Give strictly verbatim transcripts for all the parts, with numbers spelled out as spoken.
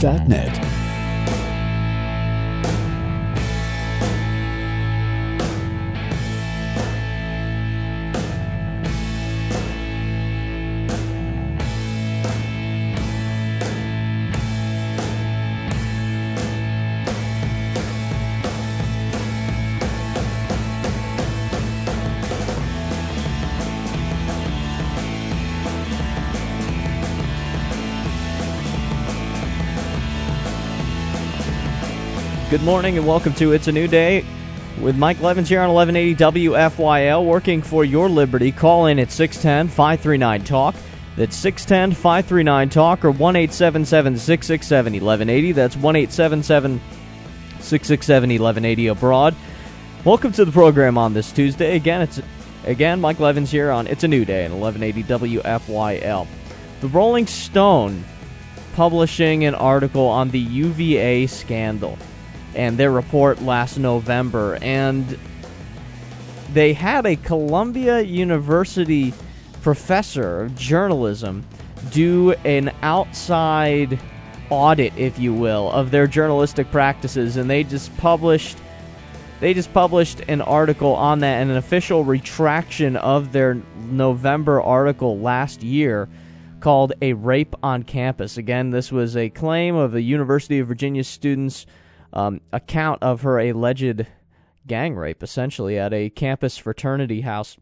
dot net. Good morning and welcome to It's a New Day with Mike Levins here on eleven eighty W F Y L, working for your liberty. Call in at six one zero, five three nine, talk. That's six one zero, five three nine, talk or one eight seven seven, six six seven, one one eight zero. That's one eight seven seven, six six seven, one one eight zero abroad. Welcome to the program on this Tuesday. Again, it's again Mike Levins here on It's a New Day at eleven eighty W F Y L. The Rolling Stone publishing an article on the U V A scandal and their report last November, and they had a Columbia University professor of journalism do an outside audit, if you will, of their journalistic practices, and they just published they just published an article on that and an official retraction of their November article last year called A Rape on Campus. Again, this was a claim of a University of Virginia student's Um, account of her alleged gang rape, essentially, at a campus fraternity house.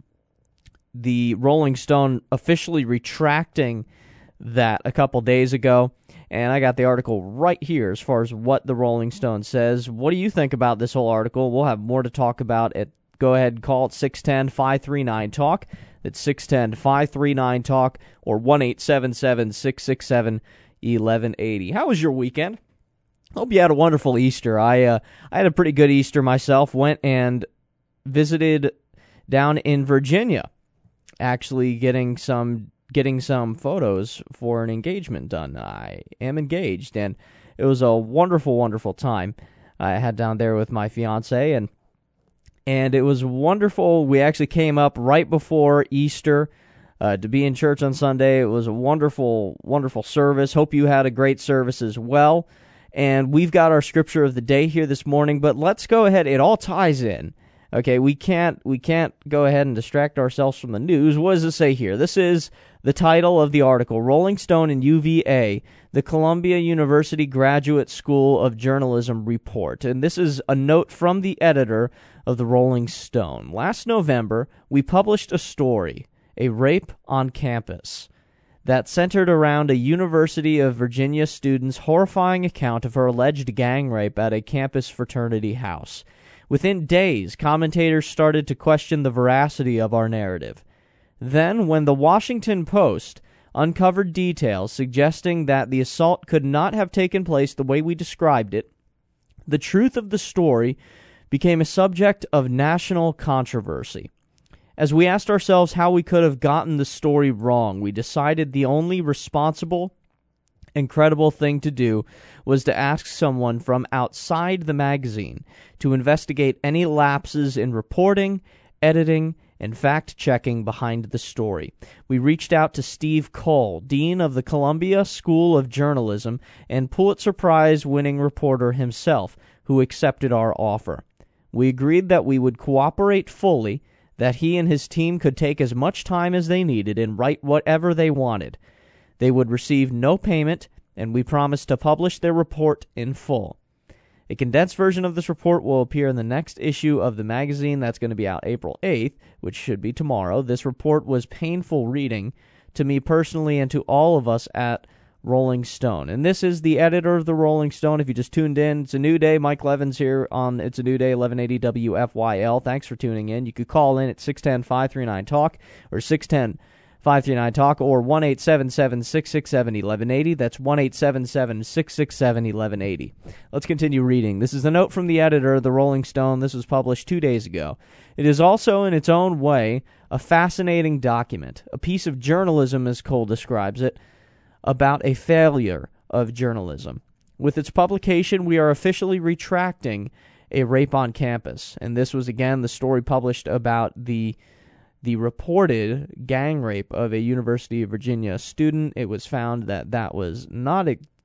The Rolling Stone officially retracting that a couple days ago, and I got the article right here as far as what the Rolling Stone says. What do you think about this whole article? We'll have more to talk about. At, go ahead and call it six one zero, five three nine, talk. That's six one zero, five three nine, talk or one eight seven seven, six six seven, one one eight zero. How was your weekend? Hope you had a wonderful Easter. I uh, I had a pretty good Easter myself. Went and visited down in Virginia, actually getting some getting some photos for an engagement done. I am engaged, and it was a wonderful, wonderful time I had down there with my fiance, and and it was wonderful. We actually came up right before Easter uh, to be in church on Sunday. It was a wonderful, wonderful service. Hope you had a great service as well. And we've got our scripture of the day here this morning, but let's go ahead. It all ties in. Okay, we can't we can't go ahead and distract ourselves from the news. What does it say here? This is the title of the article, Rolling Stone and U V A, the Columbia University Graduate School of Journalism Report. And this is a note from the editor of the Rolling Stone. Last November, we published a story, A Rape on Campus, that centered around a University of Virginia student's horrifying account of her alleged gang rape at a campus fraternity house. Within days, commentators started to question the veracity of our narrative. Then, when the Washington Post uncovered details suggesting that the assault could not have taken place the way we described it, the truth of the story became a subject of national controversy. As we asked ourselves how we could have gotten the story wrong, we decided the only responsible and credible thing to do was to ask someone from outside the magazine to investigate any lapses in reporting, editing, and fact-checking behind the story. We reached out to Steve Cole, Dean of the Columbia School of Journalism and Pulitzer Prize-winning reporter himself, who accepted our offer. We agreed that we would cooperate fully, that he and his team could take as much time as they needed and write whatever they wanted. They would receive no payment, and we promised to publish their report in full. A condensed version of this report will appear in the next issue of the magazine. That's going to be out April eighth, which should be tomorrow. This report was painful reading to me personally and to all of us at Rolling Stone. And this is the editor of the Rolling Stone. If you just tuned in, it's a new day. Mike Levins here on It's a New Day, eleven eighty W F Y L. Thanks for tuning in. You could call in at six one zero, five three nine, talk or six one zero, five three nine, talk or one eight seven seven, six six seven, one one eight zero. That's one eight seven seven, six six seven, one one eight zero. Let's continue reading. This is the note from the editor of the Rolling Stone. This was published two days ago. It is also, in its own way, a fascinating document, a piece of journalism, as Cole describes it, about a failure of journalism. With its publication, we are officially retracting A Rape on Campus. And this was, again, the story published about the the reported gang rape of a University of Virginia student. It was found that that was not a,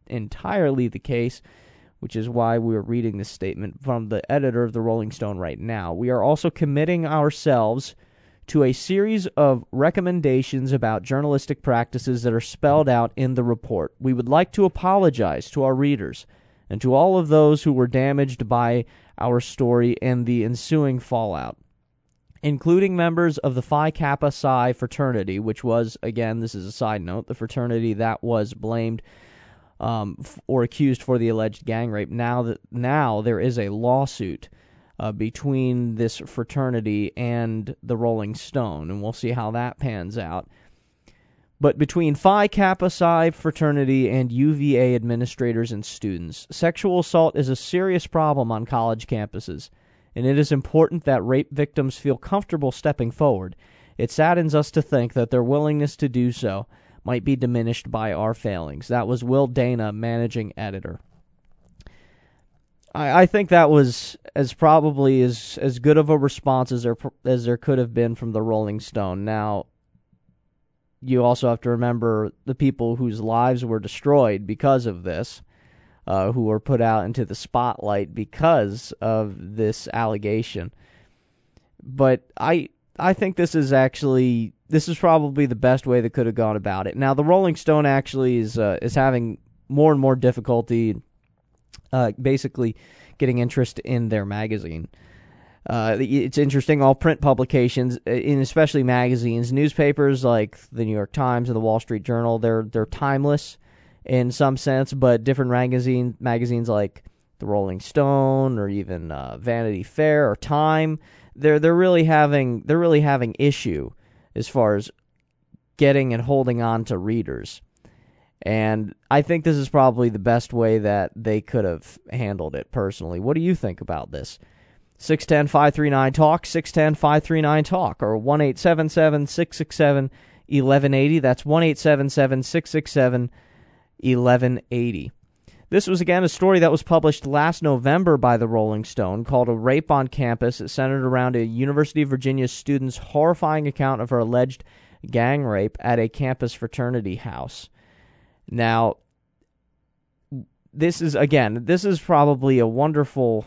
entirely the case, which is why we're reading this statement from the editor of the Rolling Stone right now. We are also committing ourselves to a series of recommendations about journalistic practices that are spelled out in the report. We would like to apologize to our readers and to all of those who were damaged by our story and the ensuing fallout, including members of the Phi Kappa Psi fraternity, which was, again, this is a side note, the fraternity that was blamed um, f- or accused for the alleged gang rape. Now that now there is a lawsuit uh, between this fraternity and the Rolling Stone, and we'll see how that pans out. But between Phi Kappa Psi fraternity and U V A administrators and students, sexual assault is a serious problem on college campuses, and it is important that rape victims feel comfortable stepping forward. It saddens us to think that their willingness to do so might be diminished by our failings. That was Will Dana, managing editor. I, I think that was as probably as, as good of a response as there, as there could have been from the Rolling Stone. Now, you also have to remember the people whose lives were destroyed because of this, uh, who were put out into the spotlight because of this allegation. But I I think this is actually, this is probably the best way they could have gone about it. Now, the Rolling Stone actually is uh, is having more and more difficulty uh, basically getting interest in their magazine. Uh, it's interesting, all print publications, and especially magazines, newspapers like the New York Times and the Wall Street Journal, they're they're timeless in some sense, but different magazine, magazines like the Rolling Stone or even uh, Vanity Fair or Time, they're they're really having they're really having issue as far as getting and holding on to readers. And I think this is probably the best way that they could have handled it personally. What do you think about this? six one zero, five three nine, talk, six one zero, five three nine, talk, or one eight seven seven, six six seven, one one eight zero. That's one eight seven seven, six six seven, one one eight zero. This was, again, a story that was published last November by the Rolling Stone called A Rape on Campus. It centered around a University of Virginia student's horrifying account of her alleged gang rape at a campus fraternity house. Now, this is, again, this is probably a wonderful...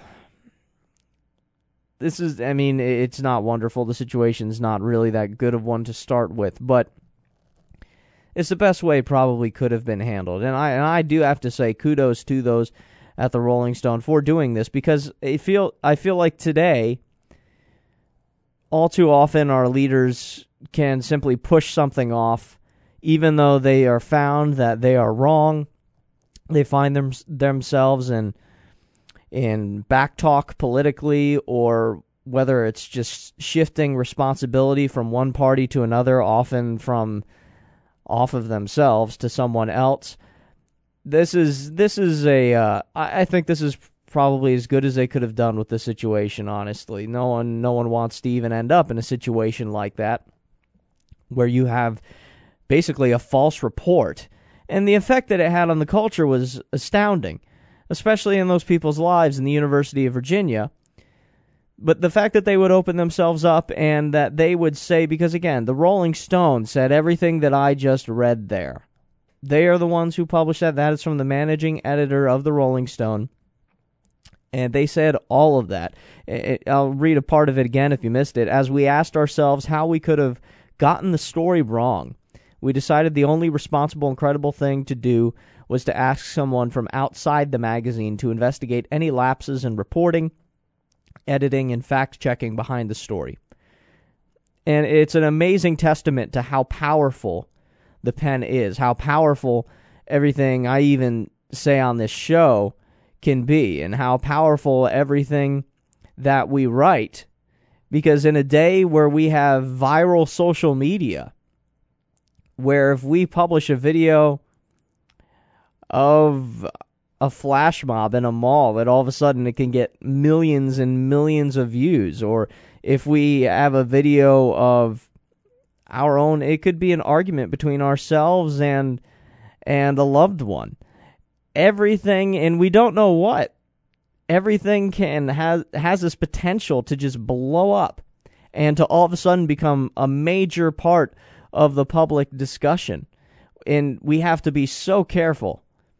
This is, I mean, it's not wonderful. The situation's not really that good of one to start with, but it's the best way it probably could have been handled. And I and I do have to say kudos to those at the Rolling Stone for doing this, because I feel I feel like today, all too often our leaders can simply push something off, even though they are found that they are wrong. They find them themselves in in backtalk politically, or whether it's just shifting responsibility from one party to another, often from off of themselves to someone else. This is this is a uh, I, I think this is probably as good as they could have done with the situation. Honestly, no one no one wants to even end up in a situation like that, where you have basically a false report, and the effect that it had on the culture was astounding, especially in those people's lives in the University of Virginia. But the fact that they would open themselves up and that they would say, because again, the Rolling Stone said everything that I just read there. They are the ones who published that. That is from the managing editor of the Rolling Stone. And they said all of that. I'll read a part of it again if you missed it. As we asked ourselves how we could have gotten the story wrong, we decided the only responsible and credible thing to do was to ask someone from outside the magazine to investigate any lapses in reporting, editing, and fact-checking behind the story. And it's an amazing testament to how powerful the pen is, how powerful everything I even say on this show can be, and how powerful everything that we write. Because in a day where we have viral social media, where if we publish a video of a flash mob in a mall, that all of a sudden it can get millions and millions of views, or if we have a video of our own, it could be an argument between ourselves and and a loved one. Everything, and we don't know what, everything can has has this potential to just blow up and to all of a sudden become a major part of the public discussion. And we have to be so careful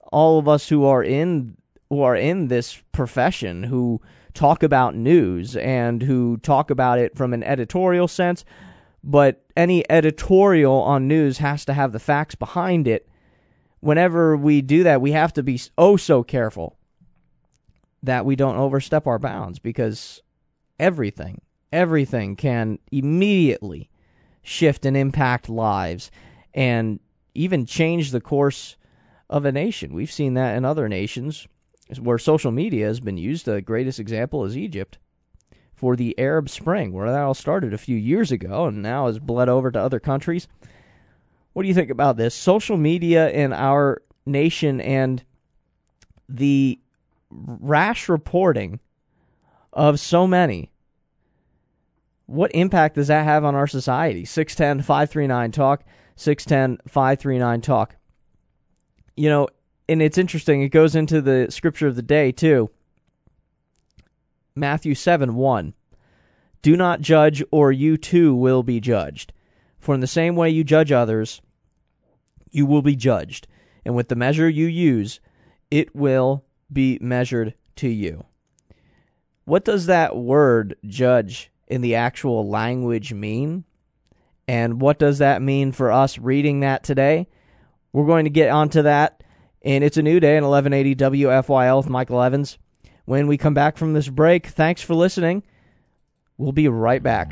all of us who are in who are in this profession, who talk about news and who talk about it from an editorial sense, but any editorial on news has to have the facts behind it. Whenever we do that, we have to be oh so careful that we don't overstep our bounds, because everything, everything can immediately shift and impact lives and even change the course of a nation. We've seen that in other nations where social media has been used. The greatest example is Egypt for the Arab Spring, where that all started a few years ago and now has bled over to other countries. What do you think about this? Social media in our nation and the rash reporting of so many. What impact does that have on our society? six one zero, five three nine, talk, six one zero, five three nine, talk. You know, and it's interesting, it goes into the scripture of the day, too. Matthew seven one. Do not judge, or you too will be judged. For in the same way you judge others, you will be judged. And with the measure you use, it will be measured to you. What does that word judge in the actual language mean? And what does that mean for us reading that today? We're going to get onto that. And it's a new day in eleven eighty W F Y L with Michael Evans. When we come back from this break, thanks for listening. We'll be right back.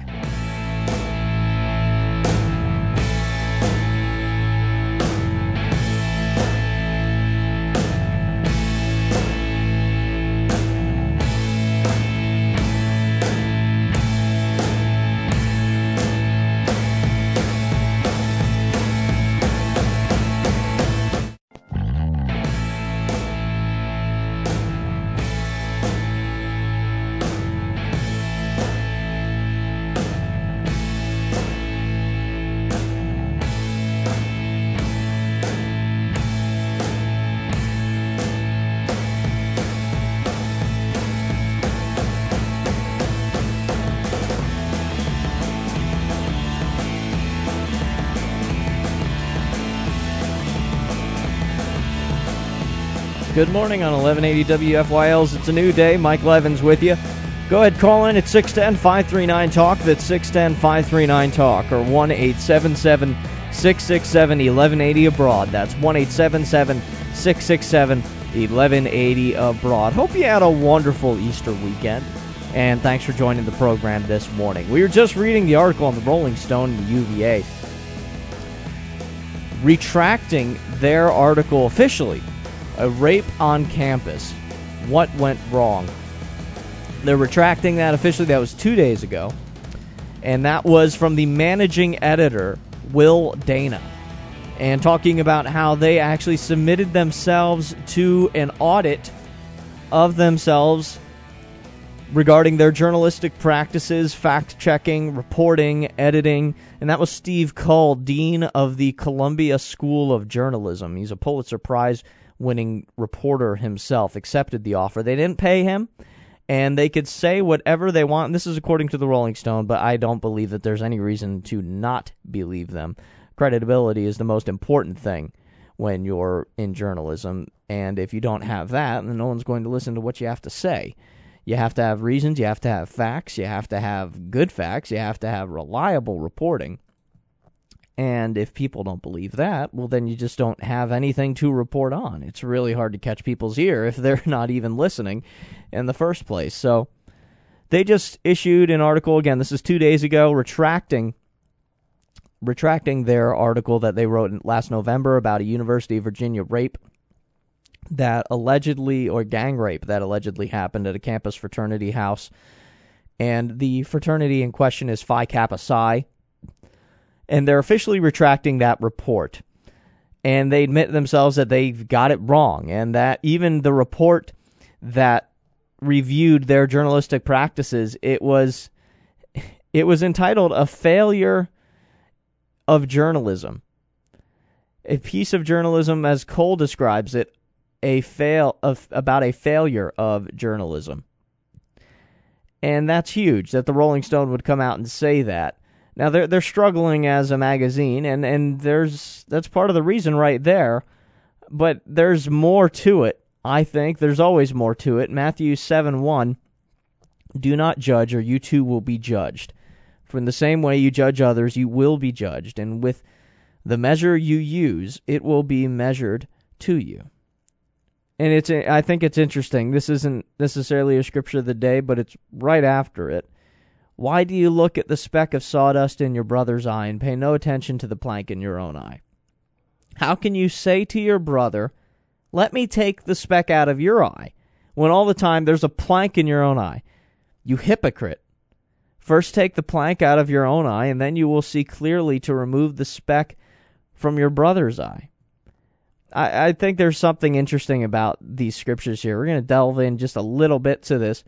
Good morning on eleven eighty W F Y L's It's a New Day. Michael Evans with you. Go ahead, call in at six one zero, five three nine, talk. That's six one zero, five three nine, talk. Or one eight seven seven, six six seven, one one eight zero abroad. That's one eight seven seven, six six seven, one one eight zero abroad. Hope you had a wonderful Easter weekend. And thanks for joining the program this morning. We were just reading the article on the Rolling Stone and the U V A retracting their article officially. A rape on campus. What went wrong? They're retracting that officially. That was two days ago. And that was from the managing editor, Will Dana. And talking about how they actually submitted themselves to an audit of themselves regarding their journalistic practices, fact-checking, reporting, editing. And that was Steve Cull, Dean of the Columbia School of Journalism. He's a Pulitzer Prize winning reporter himself, accepted the offer. They didn't pay him, and they could say whatever they want. And this is according to the Rolling Stone, but I don't believe that there's any reason to not believe them. Credibility is the most important thing when you're in journalism, and if you don't have that, then no one's going to listen to what you have to say. You have to have reasons, you have to have facts, you have to have good facts, you have to have reliable reporting. And if people don't believe that, well, then you just don't have anything to report on. It's really hard to catch people's ear if they're not even listening in the first place. So they just issued an article, again, this is two days ago, retracting retracting their article that they wrote last November about a University of Virginia rape that allegedly, or gang rape that allegedly happened at a campus fraternity house. And the fraternity in question is Phi Kappa Psi. And they're officially retracting that report. And they admit themselves that they've got it wrong, and that even the report that reviewed their journalistic practices, it was it was entitled A Failure of Journalism. A piece of journalism, as Cole describes it, a fail of about a failure of journalism. And that's huge that the Rolling Stone would come out and say that. Now, they're, they're struggling as a magazine, and, and there's that's part of the reason right there. But there's more to it, I think. There's always more to it. Matthew seven one, do not judge, or you too will be judged. For in the same way you judge others, you will be judged. And with the measure you use, it will be measured to you. And it's I think it's interesting. This isn't necessarily a scripture of the day, but it's right after it. Why do you look at the speck of sawdust in your brother's eye and pay no attention to the plank in your own eye? How can you say to your brother, let me take the speck out of your eye, when all the time there's a plank in your own eye? You hypocrite. First take the plank out of your own eye, and then you will see clearly to remove the speck from your brother's eye. I, I think there's something interesting about these scriptures here. We're going to delve in just a little bit to this.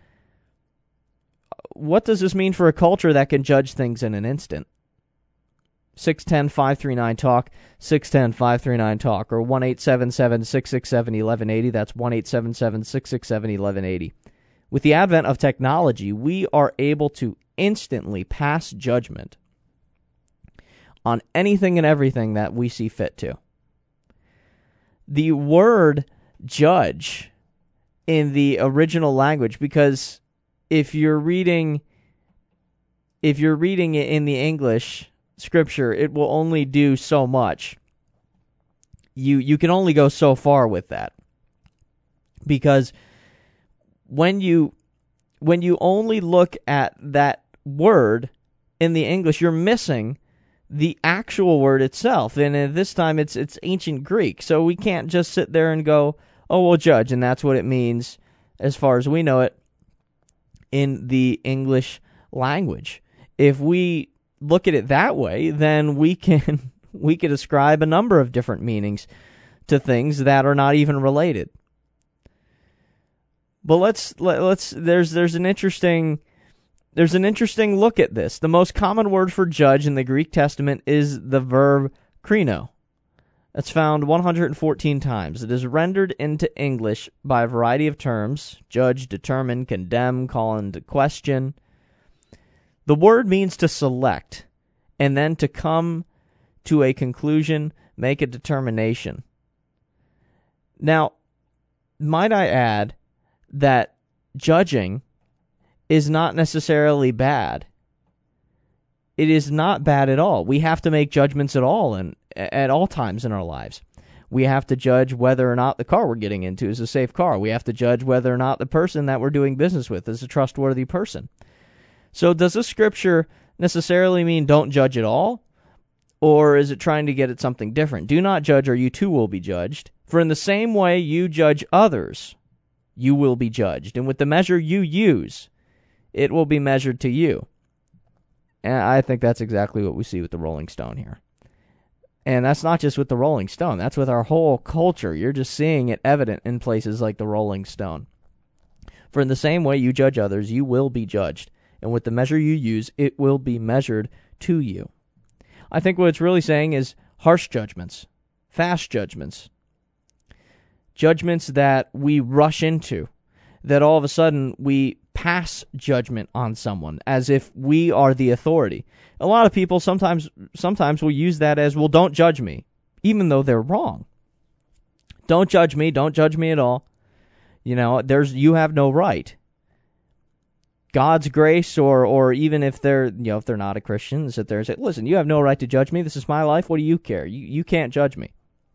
What does this mean for a culture that can judge things in an instant? six one zero, five three nine, talk, six one zero, five three nine, talk, or one eight seven seven, six six seven, one one eight zero. That's one eight seven seven, six six seven, one one eight zero. With the advent of technology, we are able to instantly pass judgment on anything and everything that we see fit to. The word judge in the original language, because if you're reading if you're reading it in the English scripture, it will only do so much. You you can only go so far with that. Because when you when you only look at that word in the English, you're missing the actual word itself. And at this time, it's it's ancient Greek. So we can't just sit there and go, oh, we'll judge, and that's what it means as far as we know it in the English language. If we look at it that way, then we can we could ascribe a number of different meanings to things that are not even related. But let's let, let's there's there's an interesting There's an interesting look at this. The most common word for judge in the Greek Testament is the verb krino. It's found one hundred fourteen times. It is rendered into English by a variety of terms: judge, determine, condemn, call into question. The word means to select, and then to come to a conclusion, make a determination. Now, might I add that judging is not necessarily bad. It is not bad at all. We have to make judgments at all and at all times in our lives. We have to judge whether or not the car we're getting into is a safe car. We have to judge whether or not the person that we're doing business with is a trustworthy person. So does this scripture necessarily mean don't judge at all? Or is it trying to get at something different? Do not judge, or you too will be judged. For in the same way you judge others, you will be judged. And with the measure you use, it will be measured to you. And I think that's exactly what we see with the Rolling Stone here. And that's not just with the Rolling Stone. That's with our whole culture. You're just seeing it evident in places like the Rolling Stone. For in the same way you judge others, you will be judged. And with the measure you use, it will be measured to you. I think what it's really saying is harsh judgments, fast judgments, judgments that we rush into, that all of a sudden we pass judgment on someone as if we are the authority. A lot of people sometimes sometimes will use that as, well, don't judge me, even though they're wrong. Don't judge me, don't judge me at all. You know, there's you have no right. God's grace, or or even if they're you know if they're not a Christian, sit there and say, listen, you have no right to judge me. This is my life. What do you care? You you can't judge me.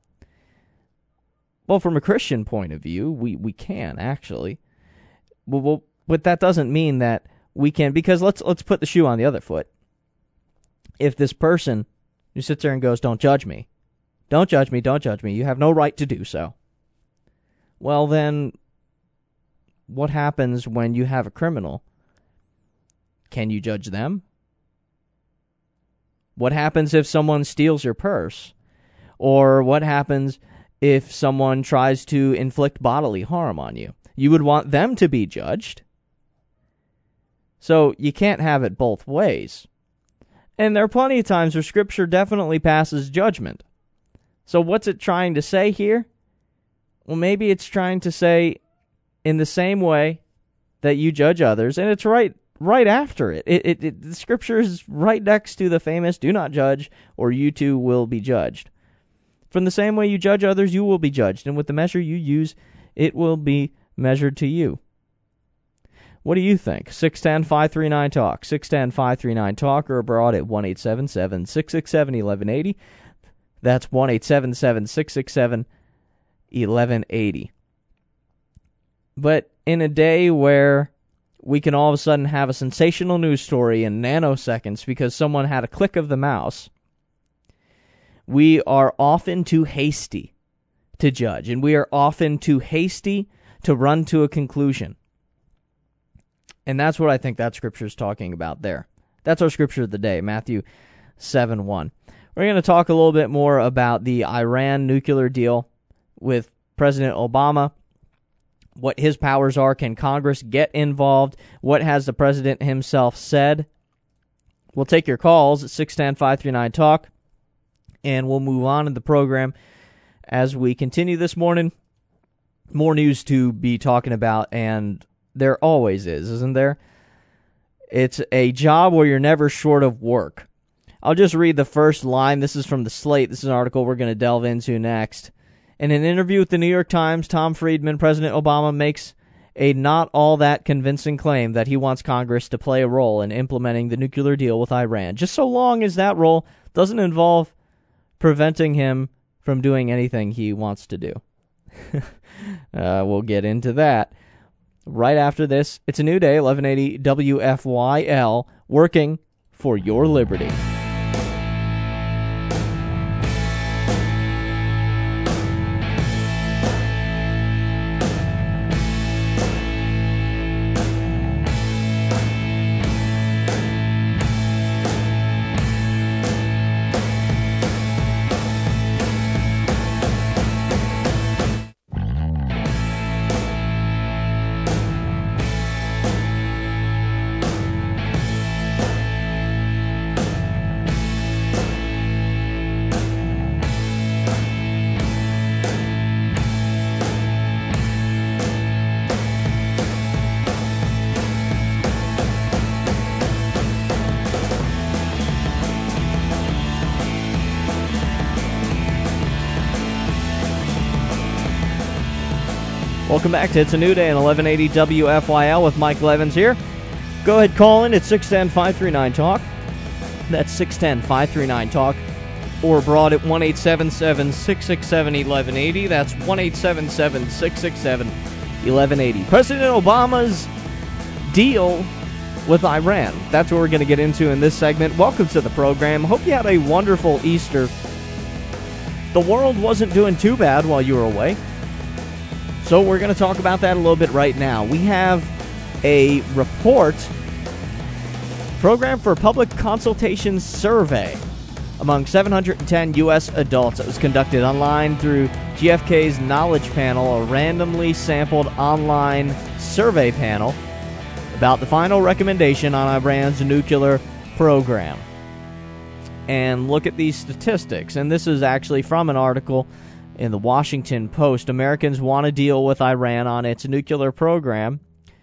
Well, from a Christian point of view, we, we can actually. Well, well, but that doesn't mean that we can, because let's let's put the shoe on the other foot. If this person who sits there and goes, don't judge me, don't judge me, don't judge me, you have no right to do so. Well, then, what happens when you have a criminal? Can you judge them? What happens if someone steals your purse? Or what happens if someone tries to inflict bodily harm on you? You would want them to be judged. So you can't have it both ways. And there are plenty of times where Scripture definitely passes judgment. So what's it trying to say here? Well, maybe it's trying to say, in the same way that you judge others, and it's right right after it. It, it, it the Scripture is right next to the famous, do not judge, or you too will be judged. From the same way you judge others, you will be judged, and with the measure you use, it will be measured to you. What do you think? six one zero, five three nine, talk, six one zero, five three nine, talk, or abroad at one eight seven seven, six six seven, one one eight zero. That's one eight seven seven, six six seven, one one eight zero. But in a day where we can all of a sudden have a sensational news story in nanoseconds because someone had a click of the mouse, we are often too hasty to judge, and we are often too hasty to run to a conclusion. And that's what I think that scripture is talking about there. That's our scripture of the day, Matthew seven one. We're going to talk a little bit more about the Iran nuclear deal with President Obama, what his powers are. Can Congress get involved? What has the president himself said? We'll take your calls at six one zero, five three nine, talk, and we'll move on in the program as we continue this morning. More news to be talking about, and there always is, isn't there? It's a job where you're never short of work. I'll just read the first line. This is from the Slate. This is an article we're going to delve into next. In an interview with the New York Times, Tom Friedman, President Obama, makes a not all that convincing claim that he wants Congress to play a role in implementing the nuclear deal with Iran, just so long as that role doesn't involve preventing him from doing anything he wants to do. uh, we'll get into that right after this. It's a new day, eleven eighty W F Y L, working for your liberty. Welcome back to It's a New Day on eleven eighty W F Y L with Mike Levins here. Go ahead, call in at six one zero, five three nine, talk. That's six one zero, five three nine, talk. Or abroad at one eight seven seven, six six seven, one one eight zero. That's one eight seven seven, six six seven, one one eight zero. President Obama's deal with Iran. That's what we're going to get into in this segment. Welcome to the program. Hope you had a wonderful Easter. The world wasn't doing too bad while you were away. So we're going to talk about that a little bit right now. We have a report, Program for Public Consultation Survey, among seven hundred ten U S adults that was conducted online through G F K's Knowledge Panel, a randomly sampled online survey panel about the final recommendation on Iran's nuclear program. And look at these statistics. And this is actually from an article in the Washington Post. Americans want to deal with Iran on its nuclear program.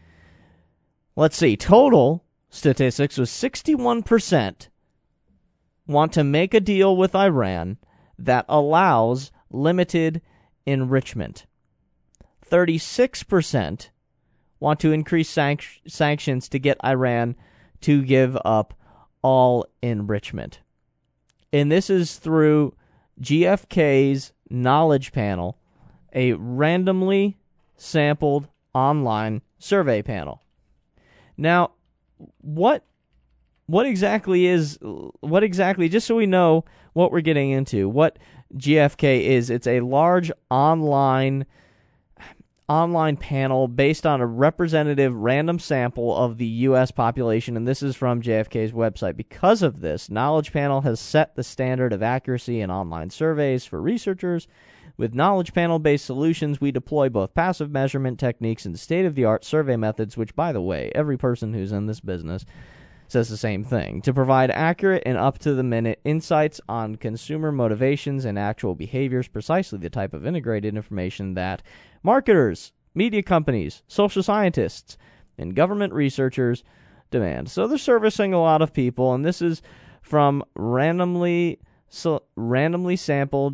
Let's see. Total statistics was sixty-one percent want to make a deal with Iran that allows limited enrichment. thirty-six percent want to increase sanc- sanctions to get Iran to give up all enrichment. And this is through G F K's Knowledge Panel, a randomly sampled online survey panel. Now, what what exactly is what exactly just so we know what we're getting into, what G F K is, it's a large online online panel based on a representative random sample of the U S population, and this is from J F K's website. Because of this, Knowledge Panel has set the standard of accuracy in online surveys for researchers. With Knowledge Panel-based solutions, we deploy both passive measurement techniques and state-of-the-art survey methods, which, by the way, every person who's in this business says the same thing, to provide accurate and up-to-the-minute insights on consumer motivations and actual behaviors, precisely the type of integrated information that marketers, media companies, social scientists, and government researchers demand. So they're servicing a lot of people, and this is from randomly so, randomly sampled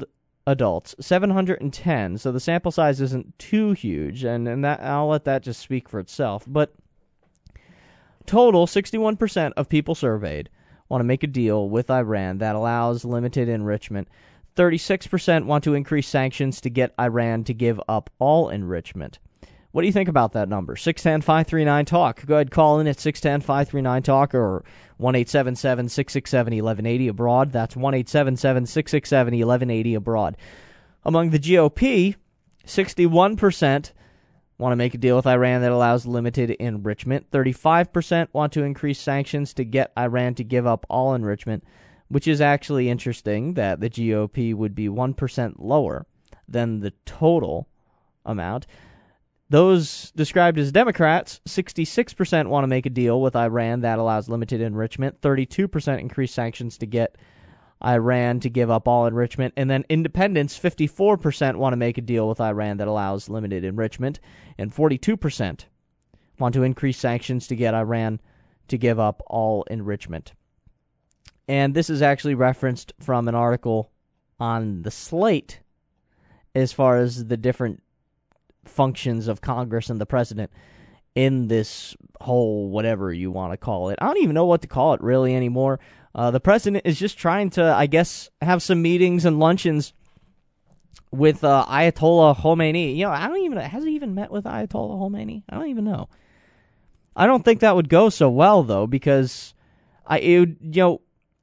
adults, seven hundred ten. So the sample size isn't too huge, and, and that I'll let that just speak for itself. But total, sixty-one percent of people surveyed want to make a deal with Iran that allows limited enrichment. thirty-six percent want to increase sanctions to get Iran to give up all enrichment. What do you think about that number? six one zero, five three nine, talk. Go ahead, call in at six one zero, five three nine, talk or one eight seven seven, six six seven, one one eight zero abroad. That's one eight seven seven, six six seven, one one eight zero abroad. Among the G O P, sixty-one percent want to make a deal with Iran that allows limited enrichment. thirty-five percent want to increase sanctions to get Iran to give up all enrichment, which is actually interesting that the G O P would be one percent lower than the total amount. Those described as Democrats, sixty-six percent want to make a deal with Iran that allows limited enrichment, thirty-two percent increase sanctions to get Iran to give up all enrichment, and then independents, fifty-four percent want to make a deal with Iran that allows limited enrichment, and forty-two percent want to increase sanctions to get Iran to give up all enrichment. And this is actually referenced from an article on the Slate as far as the different functions of Congress and the president in this whole whatever you want to call it. I don't even know what to call it really anymore. Uh, the president is just trying to, I guess, have some meetings and luncheons with uh, Ayatollah Khomeini. You know, I don't even, has he even met with Ayatollah Khomeini? I don't even know. I don't think that would go so well, though, because I, it would, you know,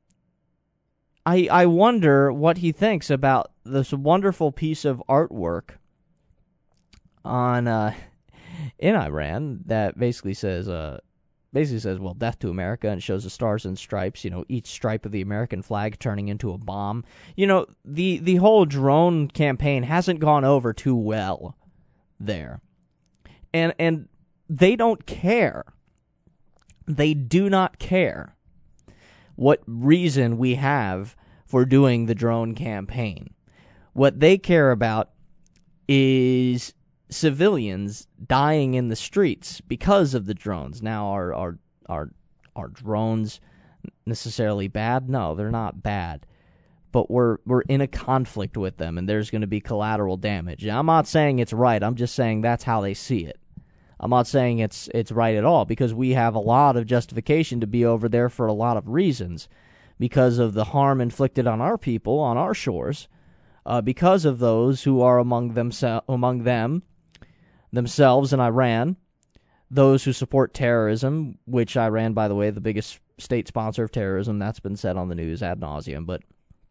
I I wonder what he thinks about this wonderful piece of artwork on uh, in Iran that basically says uh basically says well, death to America, and shows the stars and stripes, you know, each stripe of the American flag turning into a bomb. You know, the the whole drone campaign hasn't gone over too well there. And and they don't care. They do not care what reason we have for doing the drone campaign. What they care about is civilians dying in the streets because of the drones. Now, are are are are drones necessarily bad? No, they're not bad. But we're we're in a conflict with them, and there's going to be collateral damage. I'm not saying it's right. I'm just saying that's how they see it. I'm not saying it's it's right at all, because we have a lot of justification to be over there for a lot of reasons, because of the harm inflicted on our people, on our shores, uh, because of those who are among themse- among them, themselves in Iran, those who support terrorism, which Iran, by the way, the biggest state sponsor of terrorism, that's been said on the news ad nauseum, but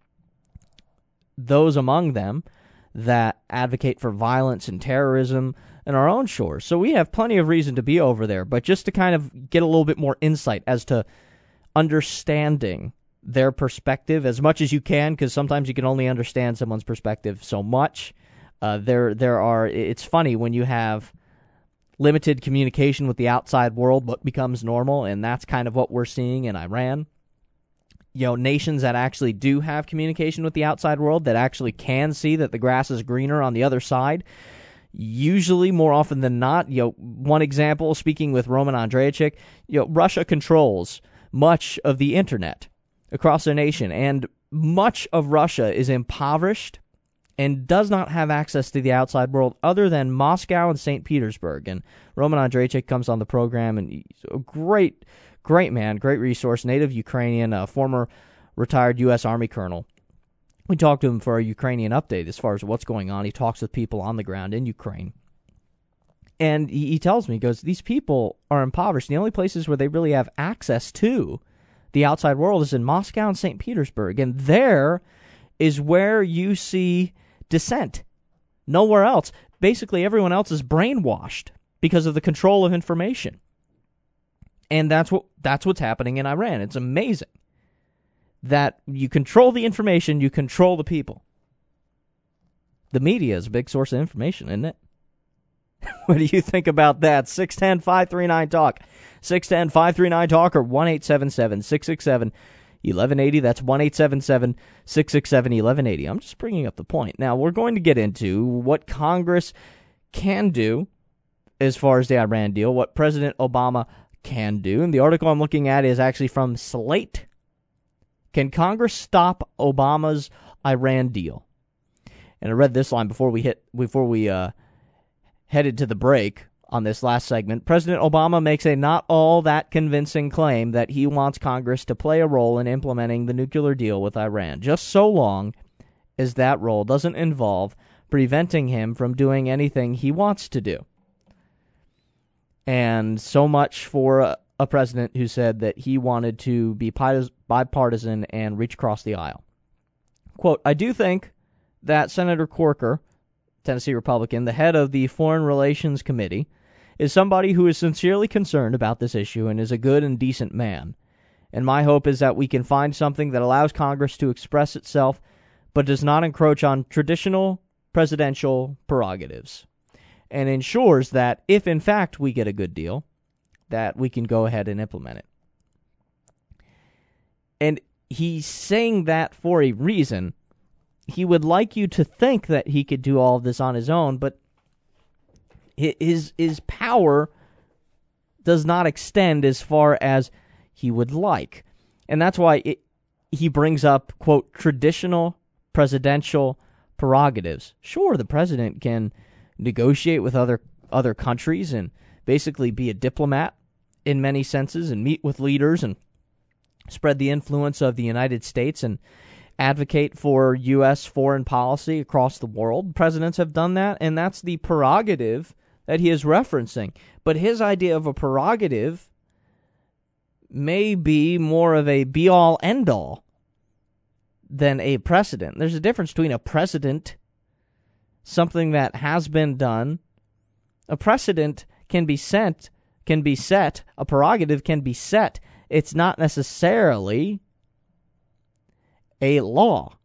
those among them that advocate for violence and terrorism in our own shores. So we have plenty of reason to be over there, but just to kind of get a little bit more insight as to understanding their perspective as much as you can, because sometimes you can only understand someone's perspective so much. Uh, there, there are. It's funny when you have limited communication with the outside world, what becomes normal, and that's kind of what we're seeing in Iran. You know, nations that actually do have communication with the outside world, that actually can see that the grass is greener on the other side, usually, more often than not, you know, one example, speaking with Roman Andreychik, you know, Russia controls much of the internet across the nation, and much of Russia is impoverished and does not have access to the outside world other than Moscow and Saint Petersburg. And Roman Andreychik comes on the program, and he's a great, great man, great resource, native Ukrainian, a former retired U S Army colonel. We talked to him for a Ukrainian update as far as what's going on. He talks with people on the ground in Ukraine. And he, he tells me, he goes, these people are impoverished. The only places where they really have access to the outside world is in Moscow and Saint Petersburg. And there is where you see dissent. Nowhere else. Basically, everyone else is brainwashed because of the control of information. And that's what that's what's happening in Iran. It's amazing that you control the information, you control the people. The media is a big source of information, isn't it? What do you think about that? six one zero, five three nine, talk. six one zero, five three nine, talk or one eight seven seven, six six seven, one one eight zero. That's one eight seven seven, six six seven, one one eight zero. I'm just bringing up the point. Now, we're going to get into what Congress can do as far as the Iran deal, what President Obama can do. And the article I'm looking at is actually from Slate. Can Congress stop Obama's Iran deal? And I read this line before we hit before we uh, headed to the break on this last segment. President Obama makes a not all that convincing claim that he wants Congress to play a role in implementing the nuclear deal with Iran, just so long as that role doesn't involve preventing him from doing anything he wants to do. And so much for a, a president who said that he wanted to be bipartisan and reach across the aisle. Quote, I do think that Senator Corker, Tennessee Republican, the head of the Foreign Relations Committee, is somebody who is sincerely concerned about this issue and is a good and decent man. And my hope is that we can find something that allows Congress to express itself but does not encroach on traditional presidential prerogatives, and ensures that if in fact we get a good deal, that we can go ahead and implement it. And he's saying that for a reason. He would like you to think that he could do all of this on his own, but his his power does not extend as far as he would like. And that's why it, he brings up, quote, traditional presidential prerogatives. Sure, the president can negotiate with other other countries and basically be a diplomat in many senses and meet with leaders and spread the influence of the United States and advocate for U S foreign policy across the world. Presidents have done that, and that's the prerogative that he is referencing. But his idea of a prerogative may be more of a be-all, end-all than a precedent. There's a difference between a precedent, something that has been done. A precedent can be sent, can be set. A prerogative can be set. It's not necessarily a law.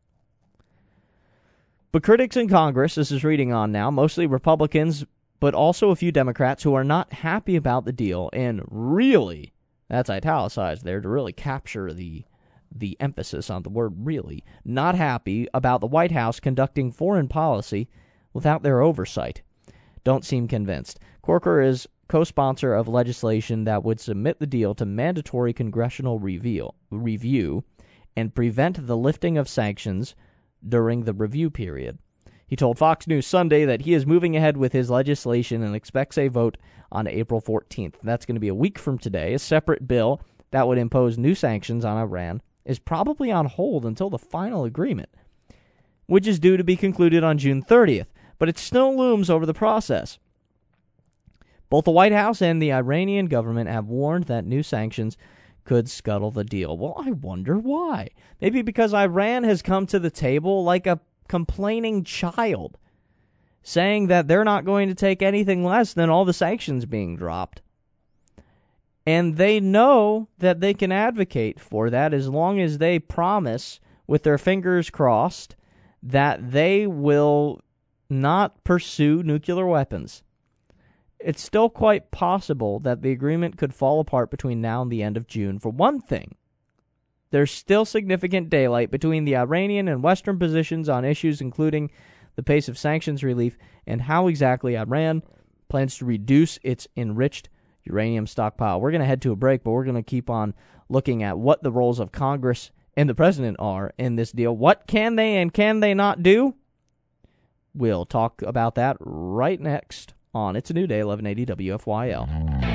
But critics in Congress, this is reading on now, mostly Republicans, but also a few Democrats who are not happy about the deal, and really, that's italicized there to really capture the the emphasis on the word really, not happy about the White House conducting foreign policy without their oversight. Don't seem convinced. Corker is co-sponsor of legislation that would submit the deal to mandatory congressional review, review and prevent the lifting of sanctions during the review period. He told Fox News Sunday that he is moving ahead with his legislation and expects a vote on April fourteenth. That's going to be a week from today. A separate bill that would impose new sanctions on Iran is probably on hold until the final agreement, which is due to be concluded on June thirtieth, but it still looms over the process. Both the White House and the Iranian government have warned that new sanctions could scuttle the deal. Well, I wonder why. Maybe because Iran has come to the table like a complaining child, saying that they're not going to take anything less than all the sanctions being dropped. And they know that they can advocate for that as long as they promise, with their fingers crossed, that they will not pursue nuclear weapons. It's still quite possible that the agreement could fall apart between now and the end of June. For one thing, there's still significant daylight between the Iranian and Western positions on issues including the pace of sanctions relief and how exactly Iran plans to reduce its enriched uranium stockpile. We're going to head to a break, but we're going to keep on looking at what the roles of Congress and the president are in this deal. What can they and can they not do? We'll talk about that right next on It's a New Day, eleven eighty W F Y L.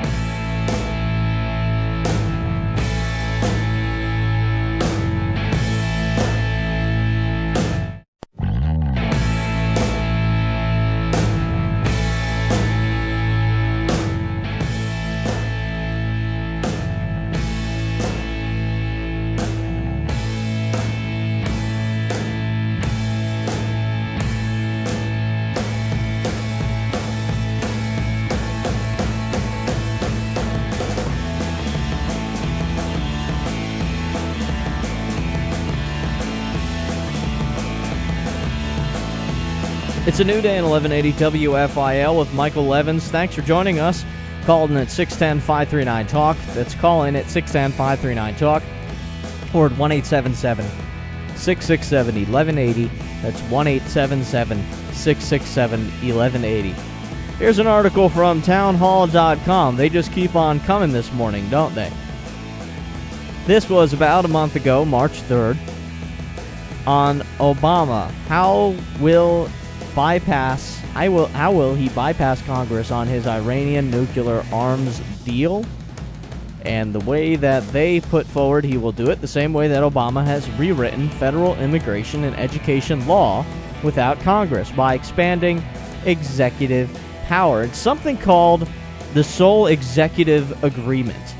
It's a new day in eleven eighty W F I L with Michael Levins. Thanks for joining us. Call in at six one zero, five three nine, talk. That's call in at six one zero, five three nine, talk. Or at one eight seven seven, six six seven, one one eight zero. That's one eight seven seven, six six seven, one one eight zero. Here's an article from town hall dot com. They just keep on coming this morning, don't they? This was about a month ago, March third. on Obama. How will bypass? I will. How will he bypass Congress on his Iranian nuclear arms deal? And the way that they put forward, he will do it the same way that Obama has rewritten federal immigration and education law without Congress, by expanding executive power. It's something called the Sole Executive Agreement.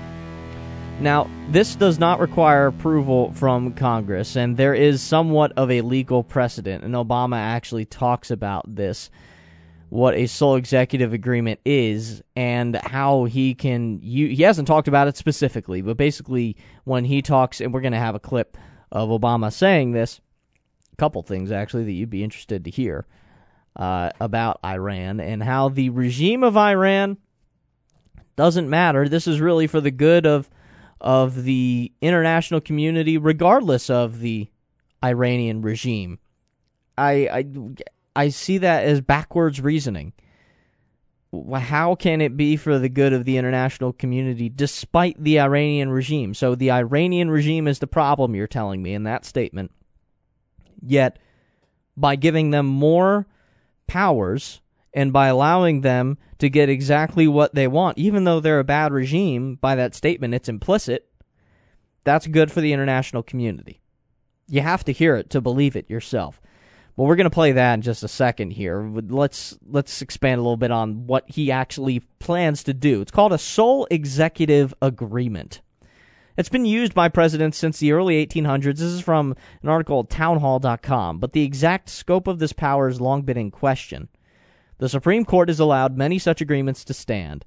Now, this does not require approval from Congress, and there is somewhat of a legal precedent, and Obama actually talks about this, what a sole executive agreement is, and how he can... You, he hasn't talked about it specifically, but basically when he talks, and we're going to have a clip of Obama saying this, a couple things actually that you'd be interested to hear uh, about Iran, and how the regime of Iran doesn't matter. This is really for the good of of the international community, regardless of the Iranian regime. I, I, I see that as backwards reasoning. How can it be for the good of the international community despite the Iranian regime? So the Iranian regime is the problem, you're telling me, in that statement. Yet, by giving them more powers and by allowing them to get exactly what they want, even though they're a bad regime, by that statement, it's implicit, that's good for the international community. You have to hear it to believe it yourself. Well, we're going to play that in just a second here. Let's let's expand a little bit on what he actually plans to do. It's called a Sole Executive Agreement. It's been used by presidents since the early eighteen hundreds. This is from an article at townhall dot com, but the exact scope of this power has long been in question. The Supreme Court has allowed many such agreements to stand.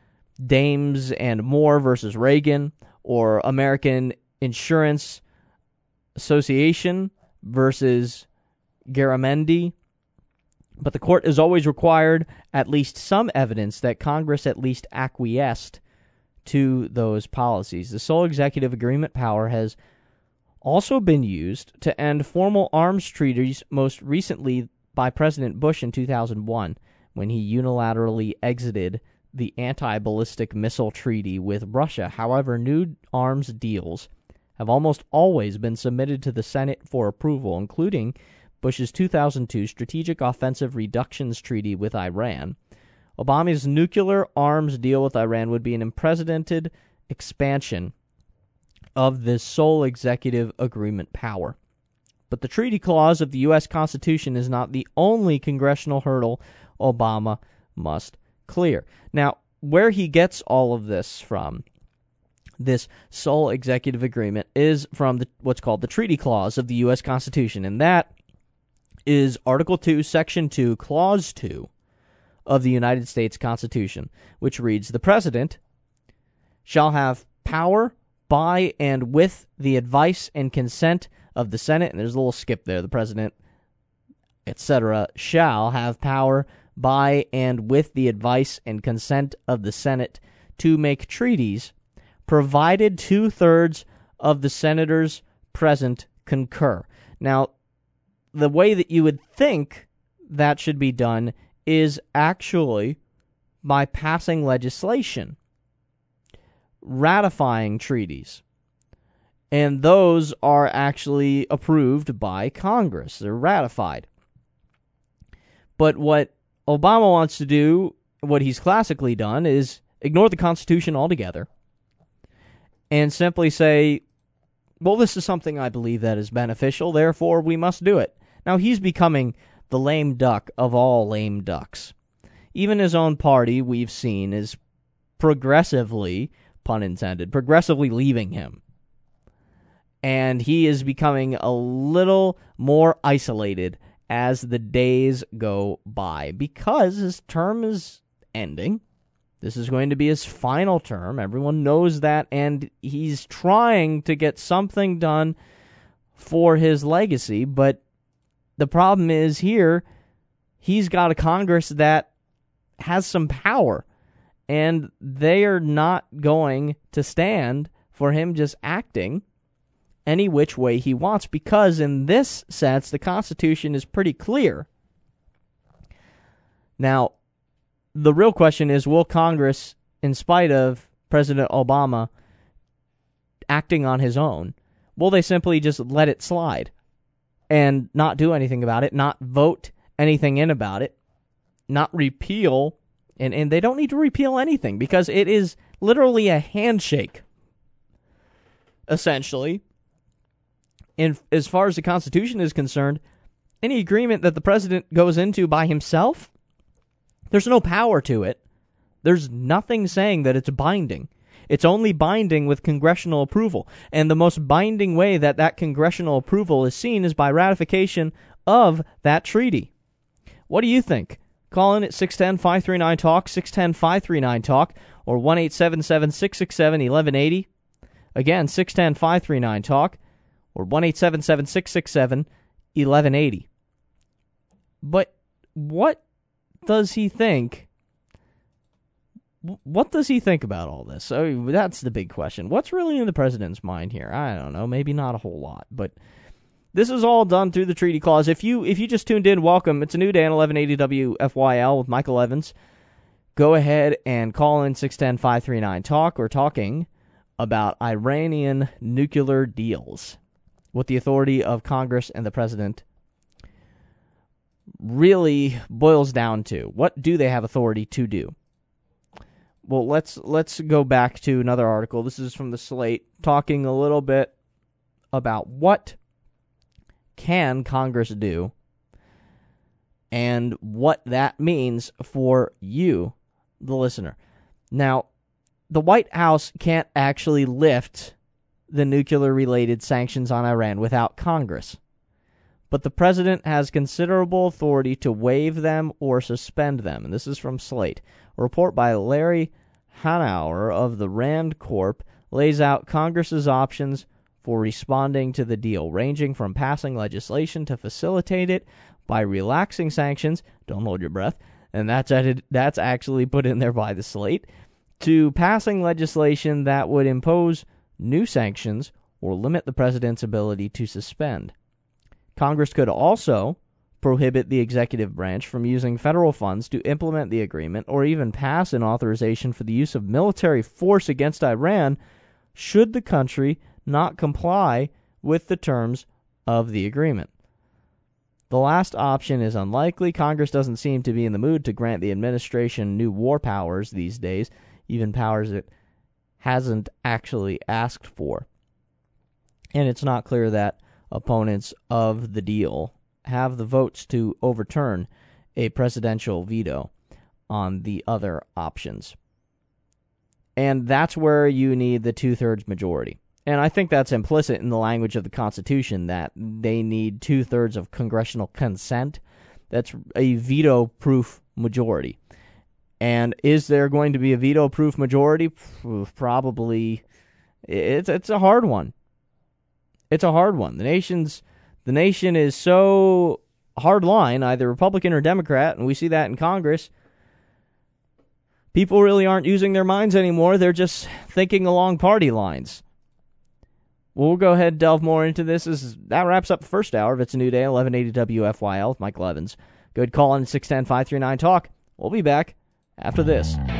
Dames and Moore versus Reagan, or American Insurance Association versus Garamendi. But the court has always required at least some evidence that Congress at least acquiesced to those policies. The sole executive agreement power has also been used to end formal arms treaties, most recently by President Bush in two thousand one, when he unilaterally exited the anti-ballistic missile treaty with Russia. However, new arms deals have almost always been submitted to the Senate for approval, including Bush's two thousand two Strategic Offensive Reductions Treaty with Iran. Obama's nuclear arms deal with Iran would be an unprecedented expansion of this sole executive agreement power. But the treaty clause of the U S Constitution is not the only congressional hurdle Obama must clear. Now, where he gets all of this from, this sole executive agreement, is from the, what's called the treaty clause of the U S Constitution, and that is Article two, Section two, Clause two of the United States Constitution, which reads, "The President shall have power by and with the advice and consent of the Senate," and there's a little skip there, the President, et cetera, shall have power by and with the advice and consent of the Senate to make treaties, provided two-thirds of the senators present concur. Now, the way that you would think that should be done is actually by passing legislation, ratifying treaties. And those are actually approved by Congress. They're ratified. But what Obama wants to do, what he's classically done, is ignore the Constitution altogether and simply say, well, this is something I believe that is beneficial, therefore we must do it. Now, he's becoming the lame duck of all lame ducks. Even his own party, we've seen, is progressively, pun intended, progressively leaving him. And he is becoming a little more isolated as the days go by, because his term is ending. This is going to be his final term. Everyone knows that, and he's trying to get something done for his legacy, but the problem is here, he's got a Congress that has some power, and they are not going to stand for him just acting any which way he wants, because in this sense, the Constitution is pretty clear. Now, the real question is, will Congress, in spite of President Obama acting on his own, will they simply just let it slide? and not do anything about it, not vote anything in about it, not repeal, and, and they don't need to repeal anything because it is literally a handshake, essentially. And as far as the Constitution is concerned, any agreement that the president goes into by himself, there's no power to it. There's nothing saying that it's binding. It's only binding with congressional approval. And the most binding way that that congressional approval is seen is by ratification of that treaty. What do you think? Call in at six one zero, five three nine, talk, six one zero, five three nine, talk, or one eight seven seven, six six seven, one one eight zero. Again, six one zero, five three nine, talk, or one eight seven seven, six six seven, one one eight zero. But what does he think? What does he think about all this? So that's the big question. What's really in the president's mind here? I don't know. Maybe not a whole lot, but this is all done through the treaty clause. If you if you just tuned in, welcome. It's a new day on eleven eighty W F Y L with Michael Evans. Go ahead and call in six one zero, five three nine, talk. We're talking about Iranian nuclear deals. What the authority of Congress and the president really boils down to. What do they have authority to do? Well, let's let's go back to another article. This is from the Slate, talking a little bit about what can Congress do and what that means for you, the listener. Now, the White House can't actually lift the nuclear-related sanctions on Iran without Congress, but the president has considerable authority to waive them or suspend them. And this is from Slate. A report by Larry Hanauer of the Rand Corp lays out Congress's options for responding to the deal, ranging from passing legislation to facilitate it by relaxing sanctions, don't hold your breath, and that's added, that's actually put in there by the Slate, to passing legislation that would impose new sanctions or limit the president's ability to suspend. Congress could also prohibit the executive branch from using federal funds to implement the agreement or even pass an authorization for the use of military force against Iran should the country not comply with the terms of the agreement. The last option is unlikely. Congress doesn't seem to be in the mood to grant the administration new war powers these days, even powers it hasn't actually asked for. And it's not clear that opponents of the deal have the votes to overturn a presidential veto on the other options. And that's where you need the two-thirds majority. And I think that's implicit in the language of the Constitution, that they need two-thirds of congressional consent. That's a veto-proof majority. And is there going to be a veto-proof majority? Probably. It's it's a hard one. It's a hard one. The nation's the nation is so hard line, either Republican or Democrat, and we see that in Congress. People really aren't using their minds anymore. They're just thinking along party lines. We'll go ahead and delve more into this. As that wraps up the first hour of It's a New Day, eleven eighty W F Y L with Michael Evans. Go ahead, call in six one zero, five three nine, talk. We'll be back after this.